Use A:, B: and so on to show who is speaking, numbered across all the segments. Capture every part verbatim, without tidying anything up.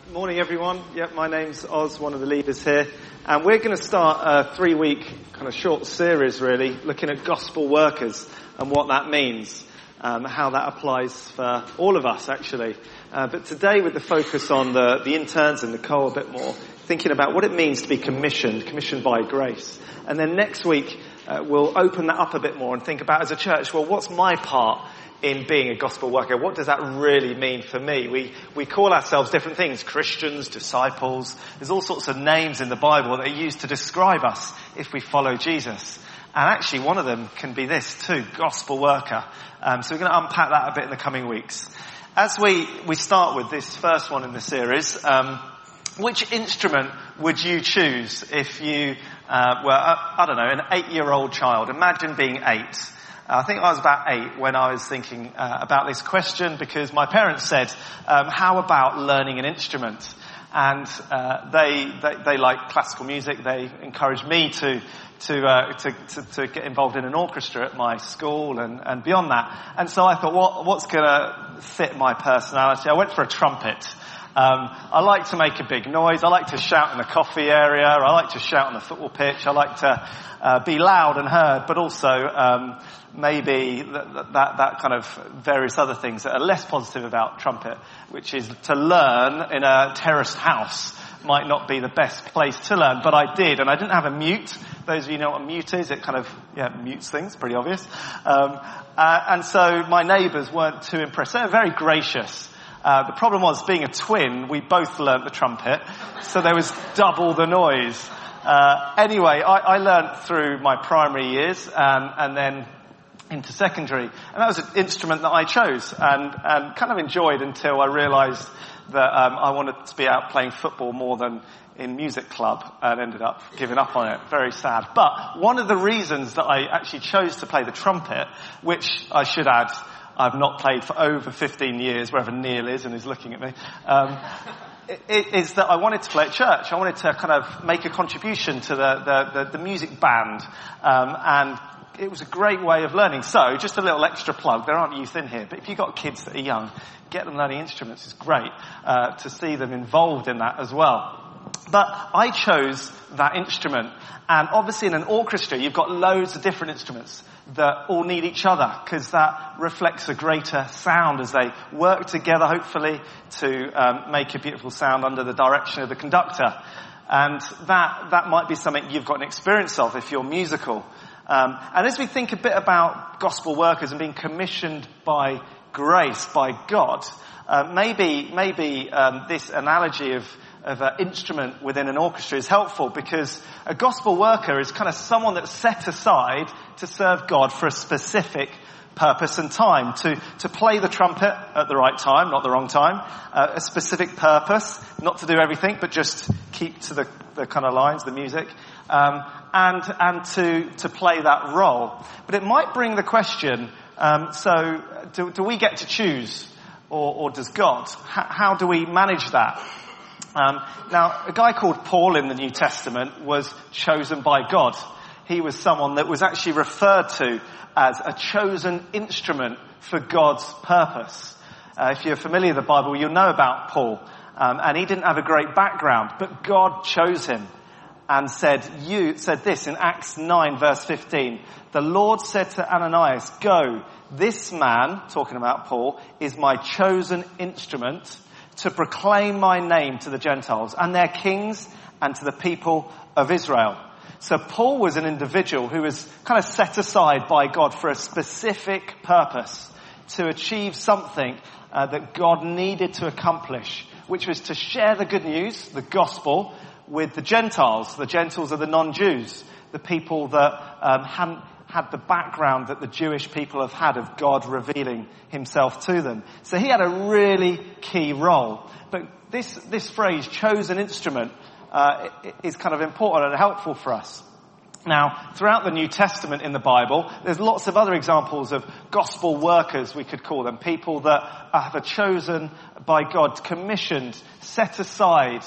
A: Morning, everyone. Yep, my name's Oz, one of the leaders here, and we're going to start a three-week kind of short series, really, looking at gospel workers and what that means, um, how that applies for all of us, actually. Uh, but today, with the focus on the, the interns and Nicole a bit more, thinking about what it means to be commissioned, commissioned by grace. And then next week, uh, we'll open that up a bit more and think about, as a church, well, what's my part in being a gospel worker? What does that really mean for me? We we call ourselves different things: Christians, disciples. There's all sorts of names in the Bible that are used to describe us if we follow Jesus. And actually, one of them can be this too: gospel worker. Um, so we're going to unpack that a bit in the coming weeks. As we we start with this first one in the series, um, which instrument would you choose if you uh, were, I, I don't know, an eight-year-old child? Imagine being eight. I think I was about eight when I was thinking uh, about this question, because my parents said, um, how about learning an instrument? And uh, they, they they like classical music. They encouraged me to to, uh, to to to get involved in an orchestra at my school and, and beyond that. And so I thought, what what's going to fit my personality? I went for a trumpet. Um, I like to make a big noise. I like to shout in the coffee area. I like to shout on the football pitch. I like to uh, be loud and heard, but also um, maybe that, that, that kind of various other things that are less positive about trumpet, which is to learn in a terraced house might not be the best place to learn, but I did, and I didn't have a mute. Those of you know what a mute is, it kind of, yeah, mutes things, pretty obvious. Um, uh, and so my neighbours weren't too impressed. They were very gracious. Uh, the problem was, being a twin, we both learnt the trumpet, so there was double the noise. Uh, anyway, I, I learnt through my primary years, um, and then into secondary, and that was an instrument that I chose, and, and kind of enjoyed until I realised that um, I wanted to be out playing football more than in music club, and ended up giving up on it. Very sad. But one of the reasons that I actually chose to play the trumpet, which I should add, I've not played for over fifteen years, wherever Neil is and is looking at me, um, it, is that I wanted to play at church. I wanted to kind of make a contribution to the, the, the, the music band, um, and it was a great way of learning. So, just a little extra plug. There aren't youth in here, but if you've got kids that are young, get them learning instruments. It's great uh, to see them involved in that as well. But I chose that instrument, and obviously in an orchestra you've got loads of different instruments that all need each other, because that reflects a greater sound as they work together, hopefully, to um, make a beautiful sound under the direction of the conductor. And that that might be something you've got an experience of if you're musical. Um, and as we think a bit about gospel workers and being commissioned by grace, by God, uh, maybe maybe um, this analogy of of an instrument within an orchestra is helpful, because a gospel worker is kind of someone that's set aside to serve God for a specific purpose and time, to to play the trumpet at the right time, not the wrong time, uh, a specific purpose, not to do everything, but just keep to the, the kind of lines, the music, um, and and to to play that role. But it might bring the question, um, so do, do we get to choose, or, or does God? H- how do we manage that? Um, now, a guy called Paul in the New Testament was chosen by God. He was someone that was actually referred to as a chosen instrument for God's purpose. Uh, if you're familiar with the Bible, you'll know about Paul. Um, and he didn't have a great background, but God chose him and said, you said this in Acts nine verse fifteen. The Lord said to Ananias, "Go, this man," talking about Paul, "is my chosen instrument to proclaim my name to the Gentiles and their kings and to the people of Israel." So Paul was an individual who was kind of set aside by God for a specific purpose, to achieve something uh, that God needed to accomplish, which was to share the good news, the gospel, with the Gentiles. The Gentiles are the non-Jews, the people that um, hadn't had the background that the Jewish people have had of God revealing himself to them. So he had a really key role. But this this phrase, chosen instrument, uh, is kind of important and helpful for us. Now, throughout the New Testament in the Bible, there's lots of other examples of gospel workers, we could call them, people that are chosen by God, commissioned, set aside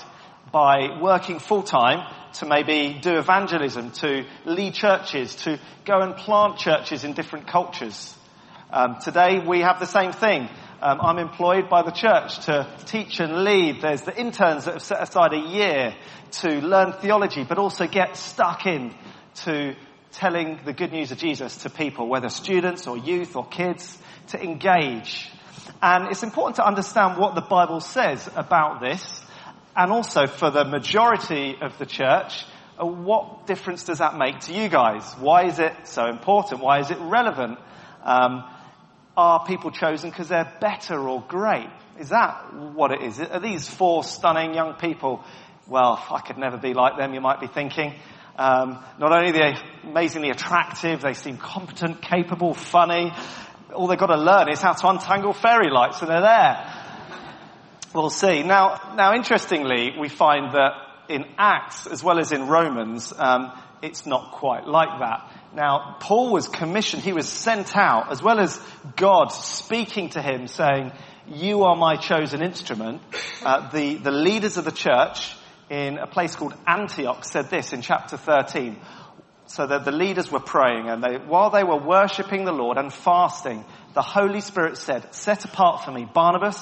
A: by working full-time to maybe do evangelism, to lead churches, to go and plant churches in different cultures. Um, today we have the same thing. Um, I'm employed by the church to teach and lead. There's the interns that have set aside a year to learn theology, but also get stuck in to telling the good news of Jesus to people, whether students or youth or kids, to engage. And it's important to understand what the Bible says about this, and also for the majority of the church, uh, what difference does that make to you guys? Why is it so important? Why is it relevant? Um, are people chosen because they're better or great? Is that what it is? Are these four stunning young people? Well, I could never be like them, you might be thinking. Um, not only are they amazingly attractive, they seem competent, capable, funny. All they've got to learn is how to untangle fairy lights, and they're there. We'll see. Now, now, interestingly, we find that in Acts, as well as in Romans, um, it's not quite like that. Now, Paul was commissioned, he was sent out, as well as God speaking to him, saying, you are my chosen instrument. Uh, the, the leaders of the church in a place called Antioch said this in chapter thirteen. So that the leaders were praying, and they, while they were worshipping the Lord and fasting, the Holy Spirit said, set apart for me Barnabas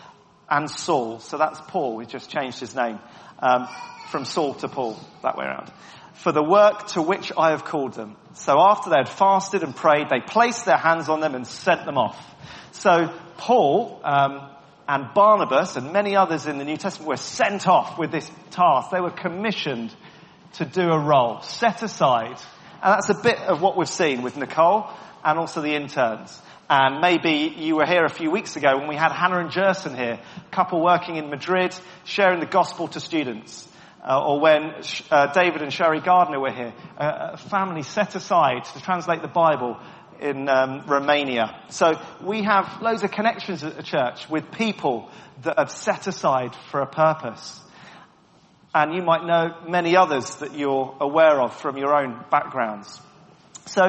A: and Saul. So that's Paul. We just changed his name um, from Saul to Paul, that way around. For the work to which I have called them. So after they had fasted and prayed, they placed their hands on them and sent them off. So Paul um, and Barnabas and many others in the New Testament were sent off with this task. They were commissioned to do a role, set aside. And that's a bit of what we've seen with Nicole and also the interns. And maybe you were here a few weeks ago when we had Hannah and Jerson here, a couple working in Madrid, sharing the gospel to students. Uh, or when uh, David and Sherry Gardner were here, uh, a family set aside to translate the Bible in um, Romania. So we have loads of connections at the church with people that have set aside for a purpose. And you might know many others that you're aware of from your own backgrounds. So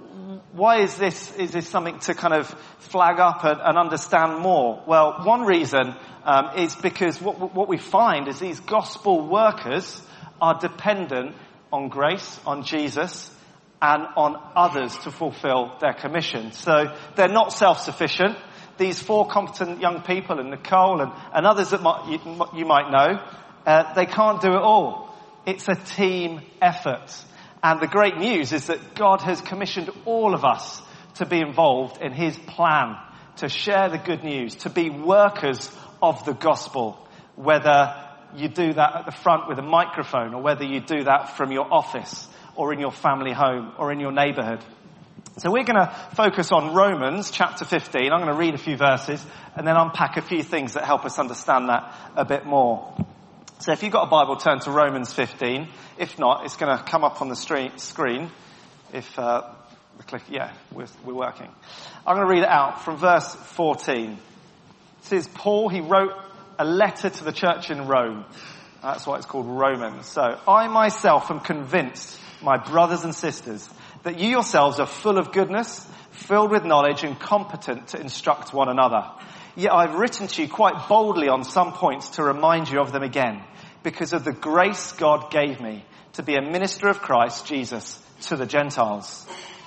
A: why is this, is this something to kind of flag up and, and understand more? Well, one reason um, is because what, what we find is these gospel workers are dependent on grace, on Jesus, and on others to fulfill their commission. So they're not self-sufficient. These four competent young people, and Nicole and, and others that might, you, you might know, uh, they can't do it all. It's a team effort. And the great news is that God has commissioned all of us to be involved in his plan, to share the good news, to be workers of the gospel, whether you do that at the front with a microphone or whether you do that from your office or in your family home or in your neighborhood. So we're going to focus on Romans chapter fifteen. I'm going to read a few verses and then unpack a few things that help us understand that a bit more. So if you've got a Bible, turn to Romans fifteen. If not, it's going to come up on the screen. If uh, the click, yeah, we're, we're working. I'm going to read it out from verse fourteen. This is Paul. He wrote a letter to the church in Rome. That's why it's called Romans. So I myself am convinced, my brothers and sisters, that you yourselves are full of goodness, filled with knowledge, and competent to instruct one another. Yet I've written to you quite boldly on some points to remind you of them again, because of the grace God gave me to be a minister of Christ Jesus to the Gentiles.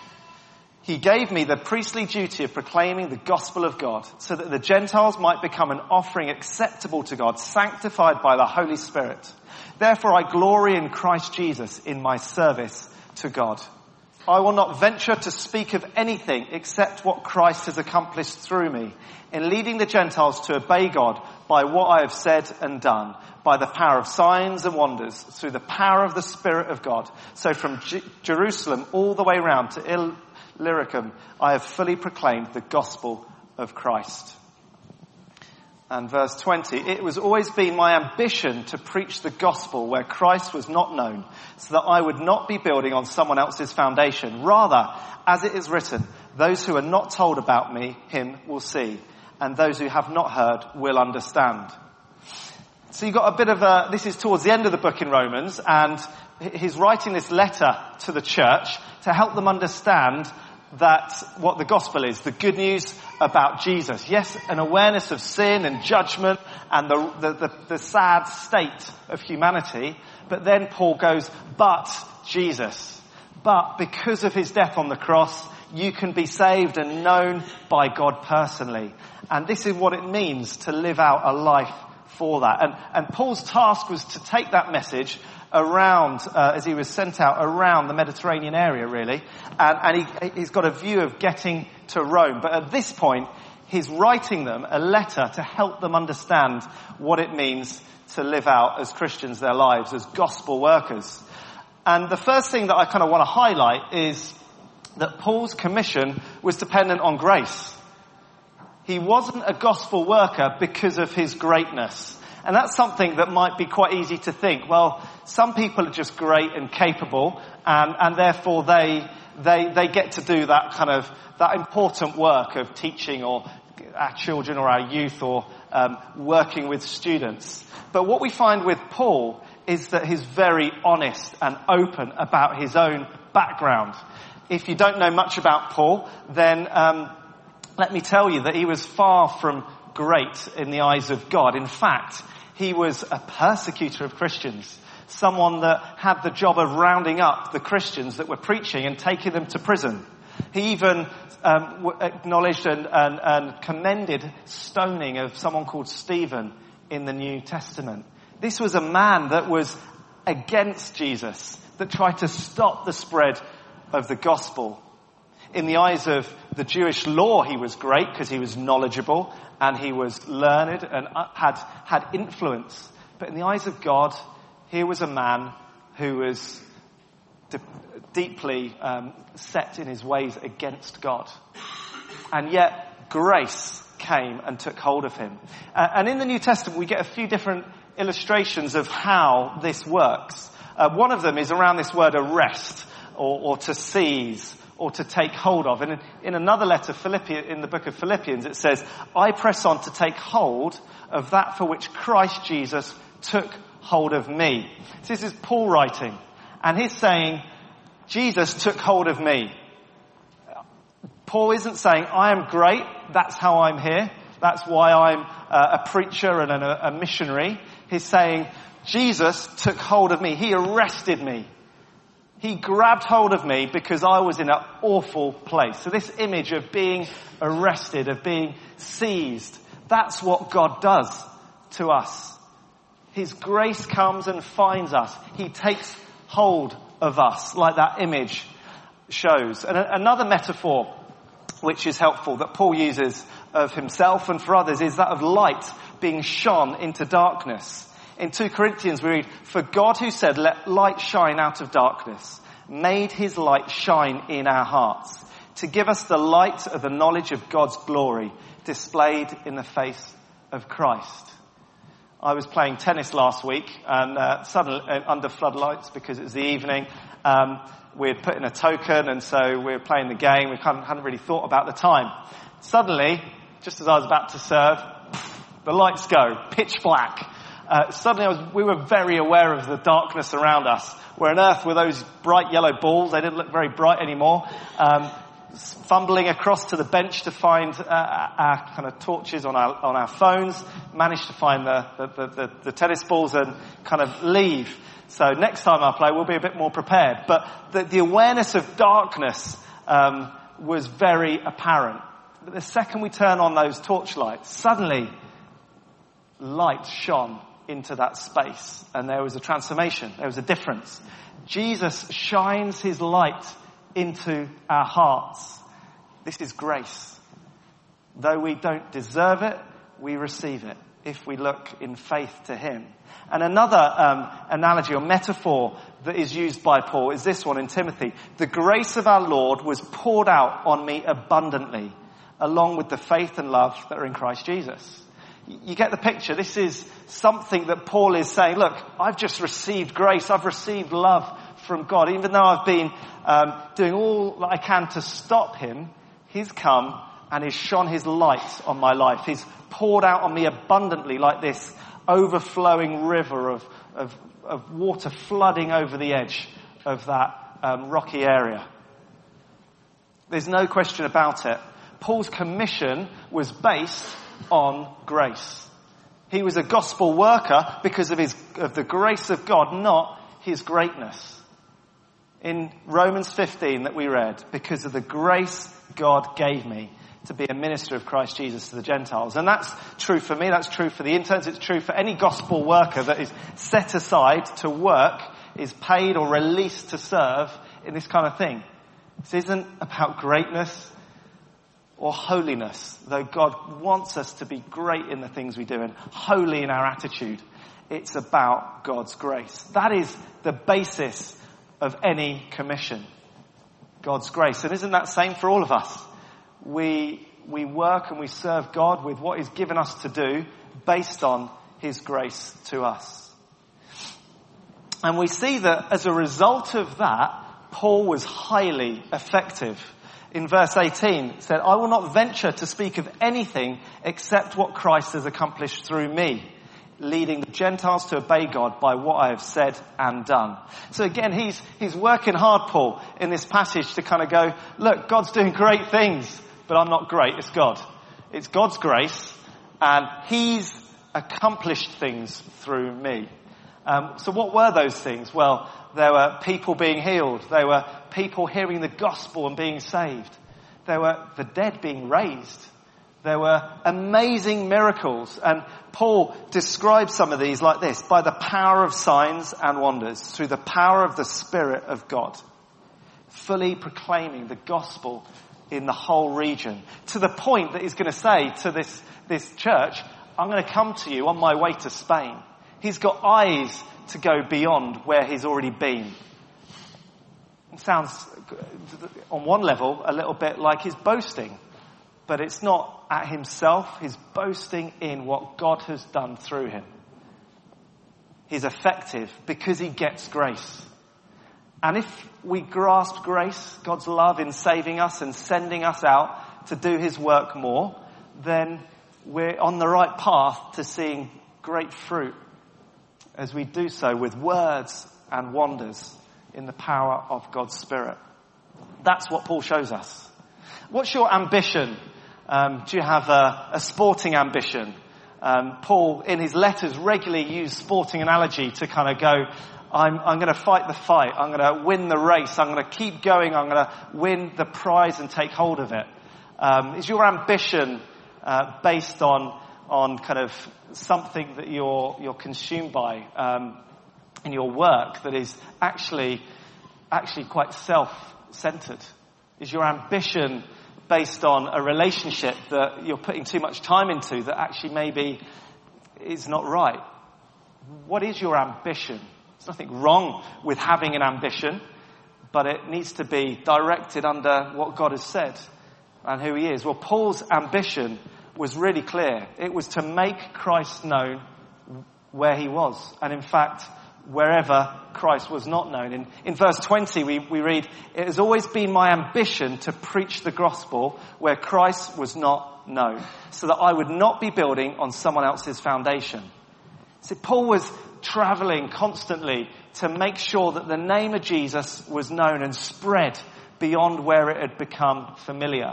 A: He gave me the priestly duty of proclaiming the gospel of God, so that the Gentiles might become an offering acceptable to God, sanctified by the Holy Spirit. Therefore I glory in Christ Jesus in my service to God. I will not venture to speak of anything except what Christ has accomplished through me, in leading the Gentiles to obey God by what I have said and done, by the power of signs and wonders, through the power of the Spirit of God. So from G- Jerusalem all the way round to Il- Illyricum, I have fully proclaimed the gospel of Christ. And verse twenty, it was always been my ambition to preach the gospel where Christ was not known, so that I would not be building on someone else's foundation. Rather, as it is written, those who are not told about me, him will see, and those who have not heard will understand. So you've got a bit of a, this is towards the end of the book in Romans, and he's writing this letter to the church to help them understand that what the gospel is, the good news about Jesus. Yes, an awareness of sin and judgment and the, the, the, the sad state of humanity. But then Paul goes, but Jesus. But because of his death on the cross, you can be saved and known by God personally. And this is what it means to live out a life for that. And, and Paul's task was to take that message around, uh, as he was sent out around the Mediterranean area, really. And, and he, he's got a view of getting to Rome. But at this point, he's writing them a letter to help them understand what it means to live out as Christians their lives, as gospel workers. And the first thing that I kind of want to highlight is that Paul's commission was dependent on grace. He wasn't a gospel worker because of his greatness. And that's something that might be quite easy to think. Well, some people are just great and capable, and, and therefore they, they, they get to do that kind of, that important work of teaching or our children or our youth or um, working with students. But what we find with Paul is that he's very honest and open about his own background. If you don't know much about Paul, then um, let me tell you that he was far from great in the eyes of God. In fact, he was a persecutor of Christians, someone that had the job of rounding up the Christians that were preaching and taking them to prison. He even um, acknowledged and, and, and commended stoning of someone called Stephen in the New Testament. This was a man that was against Jesus, that tried to stop the spread of the gospel. In the eyes of the Jewish law, he was great because he was knowledgeable and he was learned and had, had influence. But in the eyes of God, here was a man who was de- deeply um, set in his ways against God. And yet, grace came and took hold of him. Uh, and in the New Testament, we get a few different illustrations of how this works. Uh, one of them is around this word arrest, or, or to seize, or to take hold of. And in, in another letter, Philippi- in the book of Philippians, it says, I press on to take hold of that for which Christ Jesus took hold of me. So this is Paul writing, and he's saying, Jesus took hold of me. Paul isn't saying, I am great, that's how I'm here, that's why I'm uh, a preacher and a, a missionary. He's saying, Jesus took hold of me. He arrested me. He grabbed hold of me because I was in an awful place. So this image of being arrested, of being seized, that's what God does to us. His grace comes and finds us. He takes hold of us, like that image shows. And a- another metaphor which is helpful that Paul uses of himself and for others is that of light being shone into darkness. In two Corinthians we read, for God who said, let light shine out of darkness, made his light shine in our hearts to give us the light of the knowledge of God's glory displayed in the face of Christ. I was playing tennis last week and uh, suddenly uh, under floodlights because it was the evening. Um, we had put in a token and so we were playing the game. We hadn't, hadn't really thought about the time. Suddenly, just as I was about to serve, the lights go, pitch black. Uh, suddenly I was, we were very aware of the darkness around us. Where on earth were those bright yellow balls? They didn't look very bright anymore. Um, fumbling across to the bench to find uh, our kind of torches on our on our phones, managed to find the the, the, the the tennis balls and kind of leave. So next time I play, we'll be a bit more prepared. But the, the awareness of darkness um, was very apparent. But the second we turn on those torchlights, suddenly light shone into that space, and there was a transformation. There was a difference. Jesus shines his light into our hearts. This is grace. Though we don't deserve it, we receive it if we look in faith to him. And another um, analogy or metaphor that is used by Paul is this one in Timothy. The grace of our Lord was poured out on me abundantly, along with the faith and love that are in Christ Jesus. You get the picture. This is something that Paul is saying, look, I've just received grace. I've received love from God. Even though I've been um, doing all that I can to stop him, he's come and he's shone his light on my life. He's poured out on me abundantly like this overflowing river of, of, of water flooding over the edge of that um, rocky area. There's no question about it. Paul's commission was based on grace. He was a gospel worker because of his of the grace of God, not his greatness. In Romans fifteen that we read, because of the grace God gave me, to be a minister of Christ Jesus to the Gentiles. And that's true for me, that's true for the interns, it's true for any gospel worker that is set aside to work, is paid or released to serve in this kind of thing. This isn't about greatness or holiness, though God wants us to be great in the things we do and holy in our attitude. It's about God's grace. That is the basis of any commission. God's grace. And isn't that the same for all of us? We, we work and we serve God with what He's given us to do based on His grace to us. And we see that as a result of that, Paul was highly effective. In verse eighteen, it said, I will not venture to speak of anything except what Christ has accomplished through me, leading the Gentiles to obey God by what I have said and done. So again, he's, he's working hard, Paul, in this passage to kind of go, look, God's doing great things, but I'm not great, it's God. It's God's grace, and He's accomplished things through me. Um, so what were those things? Well, there were people being healed. There were people hearing the gospel and being saved. There were the dead being raised. There were amazing miracles. And Paul describes some of these like this: by the power of signs and wonders, through the power of the Spirit of God, fully proclaiming the gospel in the whole region, to the point that he's going to say to this, this church, I'm going to come to you on my way to Spain. He's got eyes to go beyond where he's already been. It sounds, on one level, a little bit like he's boasting. But it's not at himself. He's boasting in what God has done through him. He's effective because he gets grace. And if we grasp grace, God's love in saving us and sending us out to do His work more, then we're on the right path to seeing great fruit as we do so with words and wonders in the power of God's Spirit. That's what Paul shows us. What's your ambition? Um, do you have a, a sporting ambition? Um, Paul, in his letters, regularly used sporting analogy to kind of go, I'm, I'm going to fight the fight. I'm going to win the race. I'm going to keep going. I'm going to win the prize and take hold of it. Um, is your ambition uh, based on on kind of something that you're you're consumed by um, in your work that is actually actually quite self-centered? Is your ambition based on a relationship that you're putting too much time into that actually maybe is not right? What is your ambition? There's nothing wrong with having an ambition, but it needs to be directed under what God has said and who He is. Well, Paul's ambition was really clear. It was to make Christ known where He was. And in fact, wherever Christ was not known. In, in verse twenty, we, we read, it has always been my ambition to preach the gospel where Christ was not known, so that I would not be building on someone else's foundation. See, Paul was traveling constantly to make sure that the name of Jesus was known and spread beyond where it had become familiar.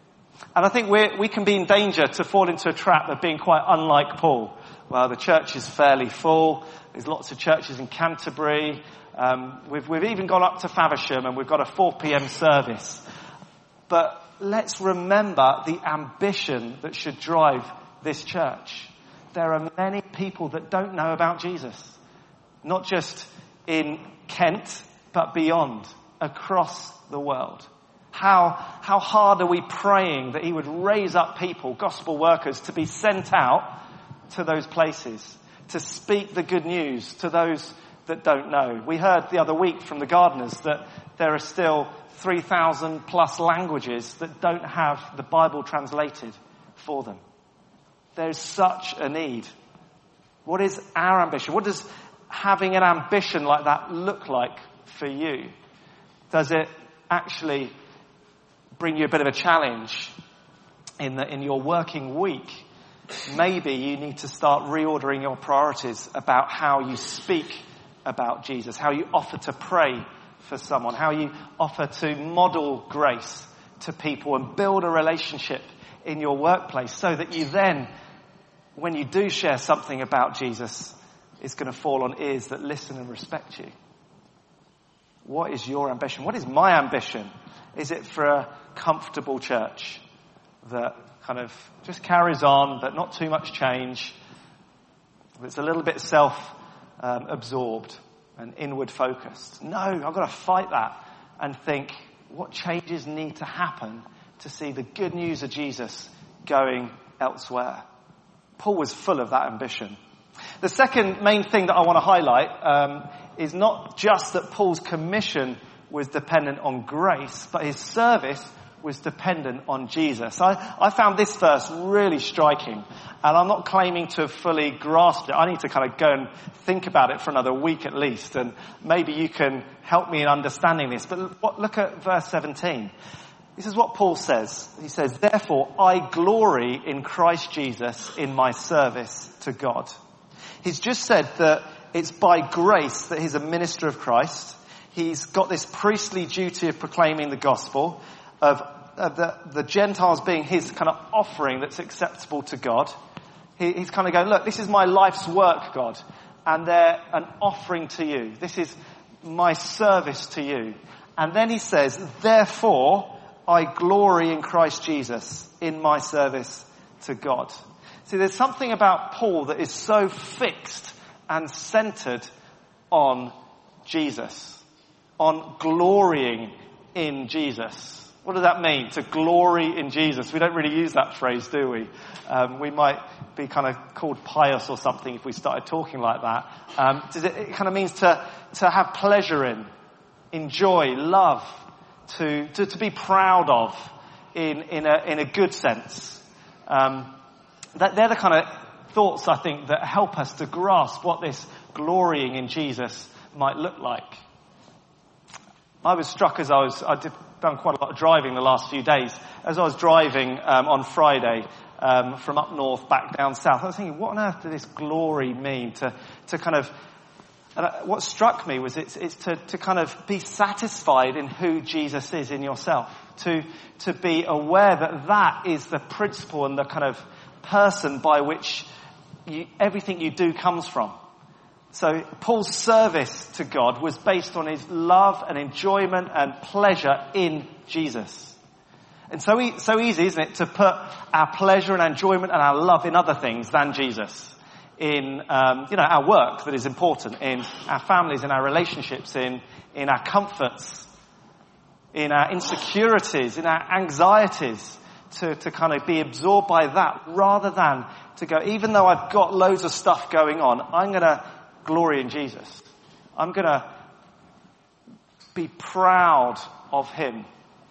A: And I think we we can be in danger to fall into a trap of being quite unlike Paul. Well, the church is fairly full. There's lots of churches in Canterbury. Um, we've, we've even gone up to Faversham and we've got a four p.m. service. But let's remember the ambition that should drive this church. There are many people that don't know about Jesus. Not just in Kent, but beyond, across the world. How, how hard are we praying that He would raise up people, gospel workers, to be sent out to those places, to speak the good news to those that don't know. We heard the other week from the gardeners that there are still three thousand plus languages that don't have the Bible translated for them. There's such a need. What is our ambition? What does having an ambition like that look like for you? Does it actually bring you a bit of a challenge in the, in your working week? Maybe you need to start reordering your priorities about how you speak about Jesus, how you offer to pray for someone, how you offer to model grace to people and build a relationship in your workplace so that you then, when you do share something about Jesus, it's going to fall on ears that listen and respect you. What is your ambition? What is my ambition? Is it for a comfortable church? that kind of just carries on, but not too much change. It's a little bit self-absorbed um, and inward focused. No, I've got to fight that and think, what changes need to happen to see the good news of Jesus going elsewhere? Paul was full of that ambition. The second main thing that I want to highlight um, is not just that Paul's commission was dependent on grace, but his service was dependent on Jesus. I, I found this verse really striking, and I'm not claiming to have fully grasped it. I need to kind of go and think about it for another week at least, and maybe you can help me in understanding this. But what, look at verse seventeen. This is what Paul says. He says, "Therefore I glory in Christ Jesus in my service to God." He's just said that it's by grace that he's a minister of Christ. He's got this priestly duty of proclaiming the gospel, of, of the, the Gentiles being his kind of offering that's acceptable to God. He, he's kind of going, look, this is my life's work, God, and they're an offering to you. This is my service to you. And then he says, therefore, I glory in Christ Jesus in my service to God. See, there's something about Paul that is so fixed and centered on Jesus, on glorying in Jesus. What does that mean, to glory in Jesus? We don't really use that phrase, do we? Um, we might be kind of called pious or something if we started talking like that. Um, does it, it kind of means to, to have pleasure in, enjoy, love, to, to, to be proud of in, in, a, in a good sense. Um, that they're the kind of thoughts, I think, that help us to grasp what this glorying in Jesus might look like. I was struck as I was, I did done quite a lot of driving the last few days. As I was driving um, on Friday um, from up north back down south, I was thinking, what on earth does this glory mean? To to kind of, and what struck me was it's, it's to, to kind of be satisfied in who Jesus is in yourself. To to be aware that that is the principle and the kind of person by which you, everything you do comes from. So Paul's service to God was based on his love and enjoyment and pleasure in Jesus. And so, e- so easy, isn't it, to put our pleasure and enjoyment and our love in other things than Jesus. In, um, you know, our work that is important, in our families, in our relationships, in, in our comforts, in our insecurities, in our anxieties, to, to kind of be absorbed by that rather than to go, even though I've got loads of stuff going on, I'm going to glory in Jesus. I'm going to be proud of him,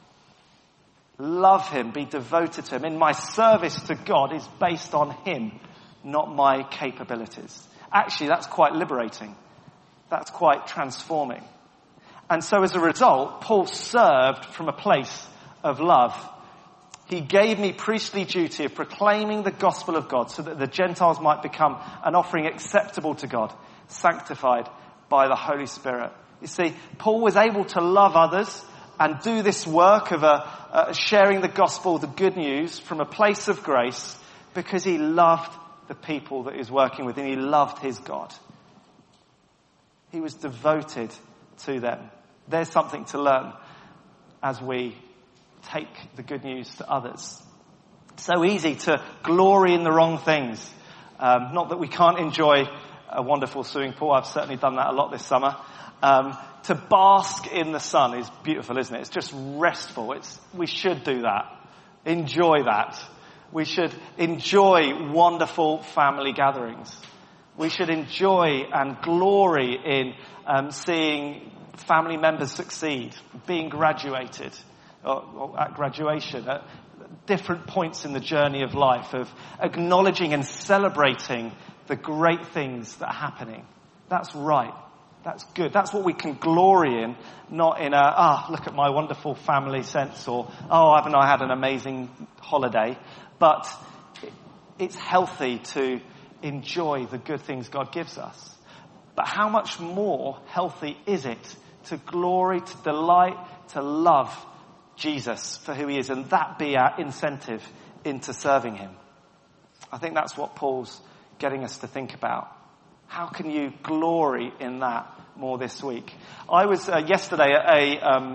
A: love him, be devoted to him. And my service to God is based on him, not my capabilities. Actually, that's quite liberating. That's quite transforming. And so as a result, Paul served from a place of love. He gave me priestly duty of proclaiming the gospel of God so that the Gentiles might become an offering acceptable to God, sanctified by the Holy Spirit. You see, Paul was able to love others and do this work of uh, uh, sharing the gospel, the good news, from a place of grace because he loved the people that he was working with and he loved his God. He was devoted to them. There's something to learn as we take the good news to others. So easy to glory in the wrong things. Um, not that we can't enjoy a wonderful swimming pool. I've certainly done that a lot this summer. Um, to bask in the sun is beautiful, isn't it? It's just restful. It's, we should do that. Enjoy that. We should enjoy wonderful family gatherings. We should enjoy and glory in um, seeing family members succeed, being graduated, or, or at graduation, at different points in the journey of life, of acknowledging and celebrating the great things that are happening. That's right. That's good. That's what we can glory in, not in a, ah, look at my wonderful family sense, or, oh, haven't I had an amazing holiday? But it's healthy to enjoy the good things God gives us. But how much more healthy is it to glory, to delight, to love Jesus for who he is, and that be our incentive into serving him? I think that's what Paul's getting us to think about. How can you glory in that more this week? I was uh, yesterday at a um,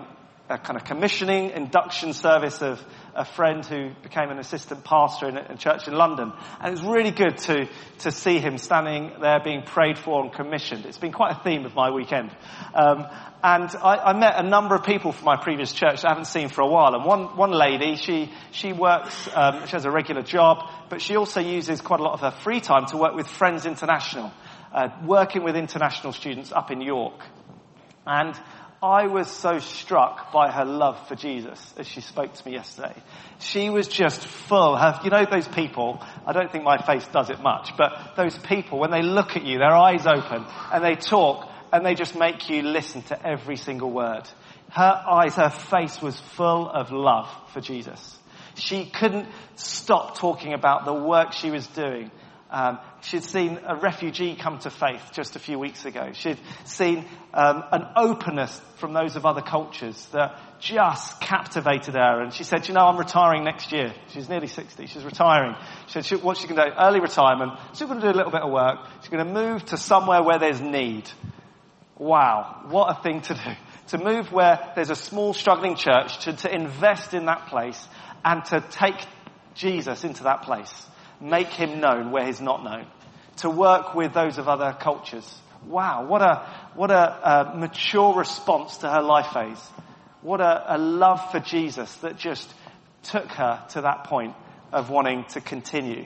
A: a kind of commissioning induction service of a friend who became an assistant pastor in a, a church in London. And it was really good to, to see him standing there being prayed for and commissioned. It's been quite a theme of my weekend. Um, and I, I met a number of people from my previous church that I haven't seen for a while. And one, one lady, she, she works, um, she has a regular job, but she also uses quite a lot of her free time to work with Friends International, uh, working with international students up in York. And I was so struck by her love for Jesus as she spoke to me yesterday. She was just full. Her, you know those people, I don't think my face does it much, but those people, when they look at you, their eyes open, and they talk, and they just make you listen to every single word. Her eyes, her face was full of love for Jesus. She couldn't stop talking about the work she was doing. Um, she'd seen a refugee come to faith just a few weeks ago. She'd seen um, an openness from those of other cultures that just captivated her. And she said, you know, I'm retiring next year. She's nearly sixty. She's retiring. She said, she, what she can do, early retirement. She's going to do a little bit of work. She's going to move to somewhere where there's need. Wow, what a thing to do. To move where there's a small struggling church, to, to invest in that place and to take Jesus into that place. Make him known where he's not known. To work with those of other cultures. Wow, what a what a, a mature response to her life phase. What a, a love for Jesus that just took her to that point of wanting to continue.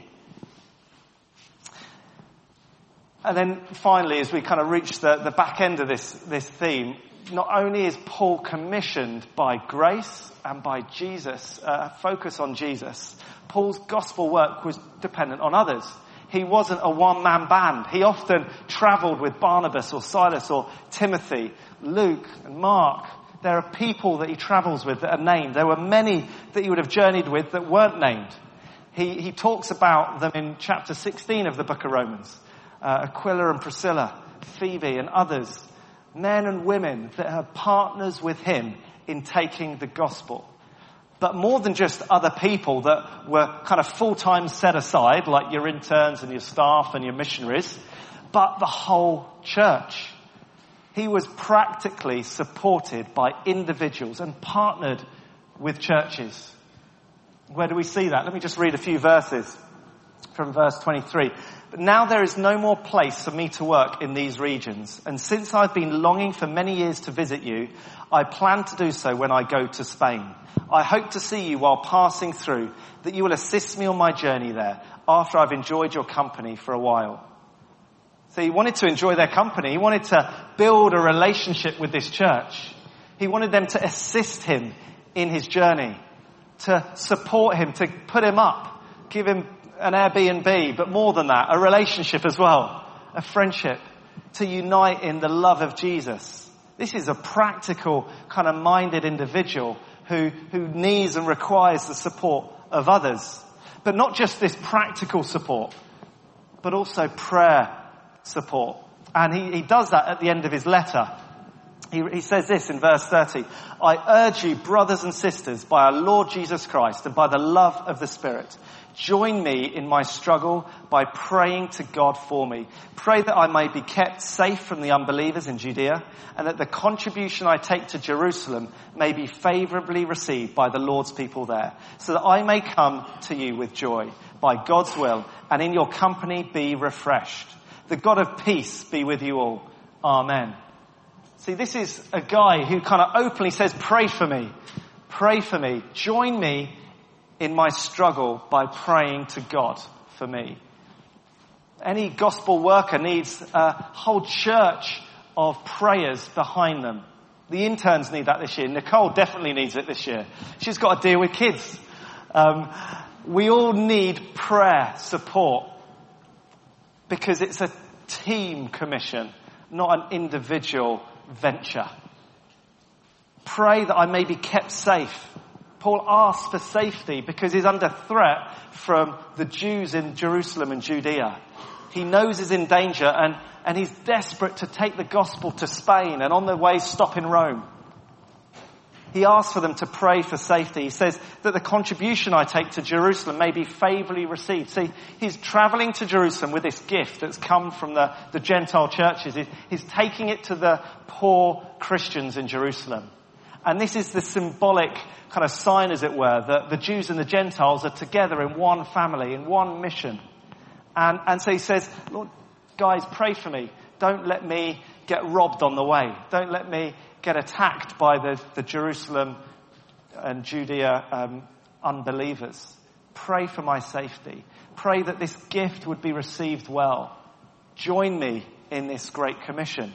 A: And then finally, as we kind of reach the, the back end of this, this theme, not only is Paul commissioned by grace and by Jesus, uh, focus on Jesus, Paul's gospel work was dependent on others. He wasn't a one-man band. He often travelled with Barnabas or Silas or Timothy, Luke and Mark. There are people that he travels with that are named. There were many that he would have journeyed with that weren't named. He, he talks about them in chapter sixteen of the book of Romans. Uh, Aquila and Priscilla, Phoebe and others. Men and women that are partners with him in taking the gospel. But more than just other people that were kind of full-time set aside, like your interns and your staff and your missionaries, but the whole church. He was practically supported by individuals and partnered with churches. Where do we see that? Let me just read a few verses from verse twenty-three. But now there is no more place for me to work in these regions. And since I've been longing for many years to visit you, I plan to do so when I go to Spain. I hope to see you while passing through, that you will assist me on my journey there after I've enjoyed your company for a while. So he wanted to enjoy their company. He wanted to build a relationship with this church. He wanted them to assist him in his journey, to support him, to put him up, give him an Airbnb, but more than that, a relationship as well, a friendship, to unite in the love of Jesus. This is a practical kind of minded individual who, who needs and requires the support of others. But not just this practical support, but also prayer support. And he, he does that at the end of his letter. He, he says this in verse thirty, I urge you, brothers and sisters, by our Lord Jesus Christ and by the love of the Spirit, join me in my struggle by praying to God for me. Pray that I may be kept safe from the unbelievers in Judea, and that the contribution I take to Jerusalem may be favourably received by the Lord's people there, so that I may come to you with joy, by God's will, and in your company be refreshed. The God of peace be with you all. Amen. See, this is a guy who kind of openly says, pray for me. Pray for me. Join me in my struggle by praying to God for me. Any gospel worker needs a whole church of prayers behind them. The interns need that this year. Nicole definitely needs it this year. She's got to deal with kids. Um, we all need prayer support because it's a team commission, not an individual venture. Pray that I may be kept safe. Paul asks for safety because he's under threat from the Jews in Jerusalem and Judea. He knows he's in danger and, and he's desperate to take the gospel to Spain and on the way stop in Rome. He asks for them to pray for safety. He says that the contribution I take to Jerusalem may be favourably received. See, he's travelling to Jerusalem with this gift that's come from the, the Gentile churches. He's, he's taking it to the poor Christians in Jerusalem. And this is the symbolic kind of sign, as it were, that the Jews and the Gentiles are together in one family, in one mission. And, and so he says, Lord, guys, pray for me. Don't let me get robbed on the way. Don't let me get attacked by the, the Jerusalem and Judea um, unbelievers. Pray for my safety. Pray that this gift would be received well. Join me in this great commission,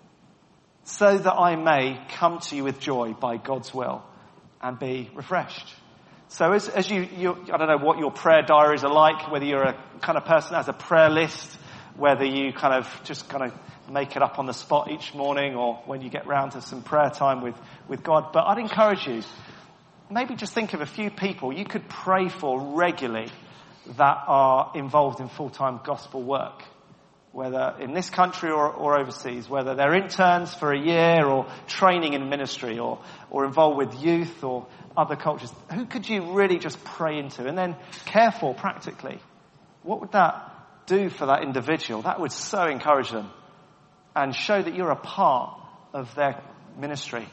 A: so that I may come to you with joy by God's will and be refreshed. So as, as you, you, I don't know what your prayer diaries are like, whether you're a kind of person that has a prayer list, whether you kind of just kind of make it up on the spot each morning, or when you get round to some prayer time with, with God. But I'd encourage you, maybe just think of a few people you could pray for regularly that are involved in full-time gospel work, whether in this country or, or overseas, whether they're interns for a year or training in ministry or, or involved with youth or other cultures. Who could you really just pray into? And then care for practically. What would that do for that individual? That would so encourage them and show that you're a part of their ministry.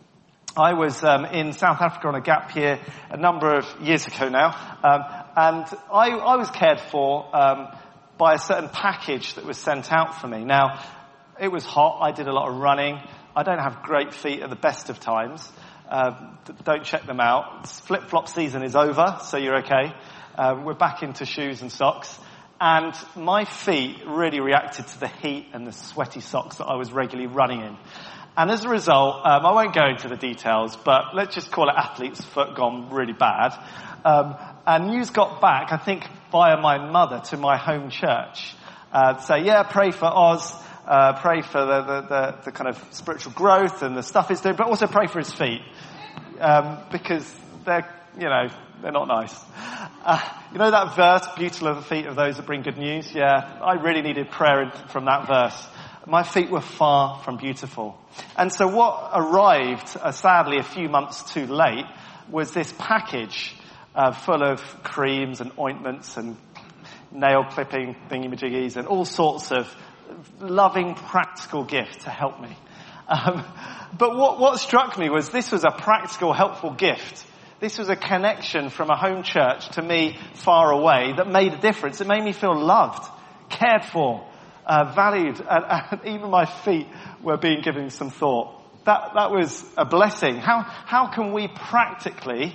A: I was um, in South Africa on a gap year a number of years ago now, um, and I, I was cared for um, by a certain package that was sent out for me. Now, it was hot. I did a lot of running. I don't have great feet at the best of times. Uh, don't check them out. Flip-flop season is over, so you're okay. Uh, we're back into shoes and socks. And my feet really reacted to the heat and the sweaty socks that I was regularly running in. And as a result, um, I won't go into the details, but let's just call it athlete's foot gone really bad. Um, and news got back, I think, via my mother to my home church. Uh, to say, yeah, pray for Oz, uh, pray for the, the, the, the kind of spiritual growth and the stuff he's doing, but also pray for his feet. Um, because they're, you know, they're not nice. Uh, you know that verse, beautiful are the feet of those that bring good news? Yeah, I really needed prayer from that verse. My feet were far from beautiful. And so what arrived, uh, sadly a few months too late, was this package uh, full of creams and ointments and nail clipping thingy-majiggies and all sorts of loving, practical gifts to help me. Um, but what, what struck me was this was a practical, helpful gift. This was a connection from a home church to me far away that made a difference. It made me feel loved, cared for, uh, valued, and, and even my feet were being given some thought. That, that was a blessing. How, how can we practically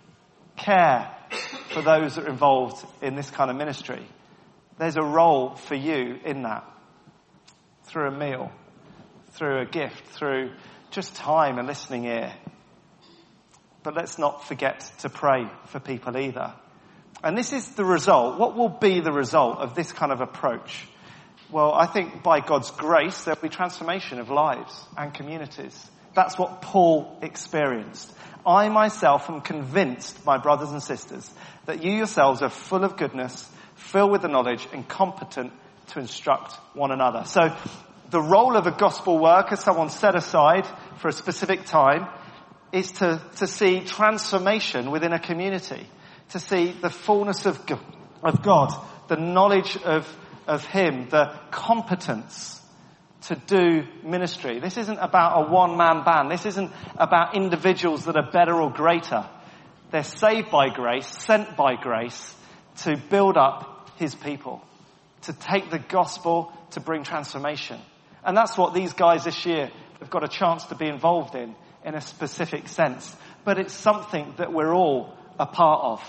A: care for those that are involved in this kind of ministry? There's a role for you in that. Through a meal, through a gift, through just time and listening ear. But let's not forget to pray for people either. And this is the result. What will be the result of this kind of approach? Well, I think by God's grace, there'll be transformation of lives and communities. That's what Paul experienced. I myself am convinced, my brothers and sisters, that you yourselves are full of goodness, filled with the knowledge, and competent to instruct one another. So the role of a gospel worker, someone set aside for a specific time, is to, to see transformation within a community, to see the fullness of God, of God, the knowledge of, of Him, the competence to do ministry. This isn't about a one-man band. This isn't about individuals that are better or greater. They're saved by grace, sent by grace to build up His people, to take the gospel to bring transformation. And that's what these guys this year have got a chance to be involved in, in a specific sense. But it's something that we're all a part of.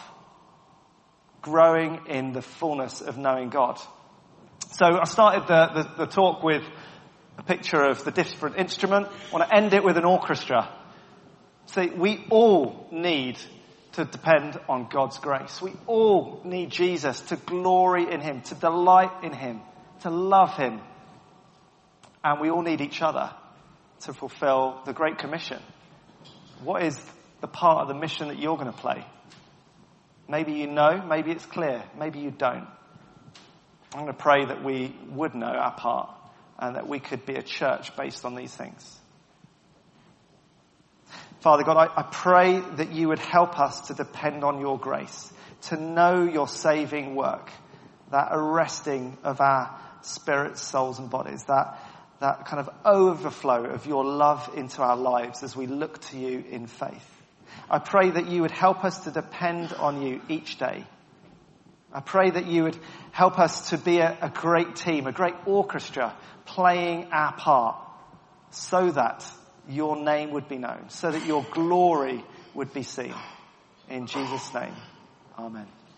A: Growing in the fullness of knowing God. So I started the, the, the talk with a picture of the different instrument. I want to end it with an orchestra. See, we all need to depend on God's grace. We all need Jesus to glory in Him, to delight in Him, to love Him. And we all need each other to fulfill the Great Commission. What is the part of the mission that you're going to play? Maybe you know, maybe it's clear, maybe you don't. I'm going to pray that we would know our part and that we could be a church based on these things. Father God, I, I pray that you would help us to depend on your grace, to know your saving work, that arresting of our spirits, souls and bodies, that that kind of overflow of your love into our lives as we look to you in faith. I pray that you would help us to depend on you each day. I pray that you would help us to be a, a great team, a great orchestra, playing our part so that your name would be known, so that your glory would be seen. In Jesus' name, amen.